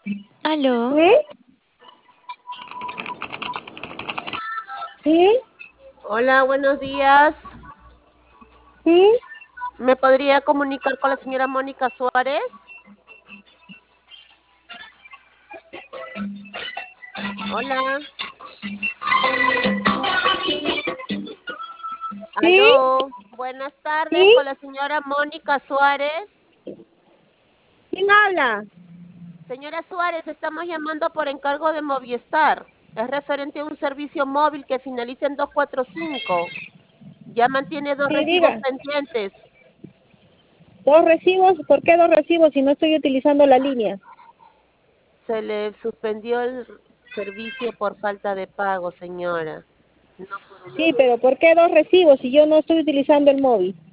¿Aló? ¿Sí? ¿Sí? Hola, buenos días. ¿Sí? ¿Me podría comunicar con la señora Mónica Suárez? Hola, ¿Sí? aló. Buenas tardes ¿Sí? con la señora Mónica Suárez. ¿Quién habla? Señora Suárez, estamos llamando por encargo de Movistar. Es referente a un servicio móvil que finaliza en 245. Ya mantiene dos Sí, recibos diga. pendientes. ¿Dos recibos? ¿Por qué dos recibos si no estoy utilizando la línea? Se le suspendió el servicio por falta de pago, señora. No por una Sí, pero ¿por qué dos recibos si yo no estoy utilizando el móvil?